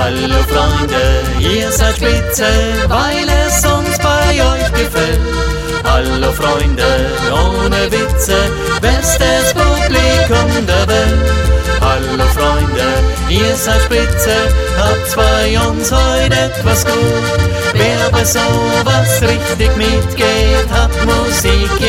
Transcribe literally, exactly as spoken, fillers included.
Hallo Freunde, ihr seid spitze, weil es uns bei euch gefällt. Hallo Freunde, ohne Witze, bestes Publikum der Welt. Hallo Freunde, ihr seid spitze, habt's bei uns heute etwas gut. Wer bei sowas richtig mitgeht, hat Musik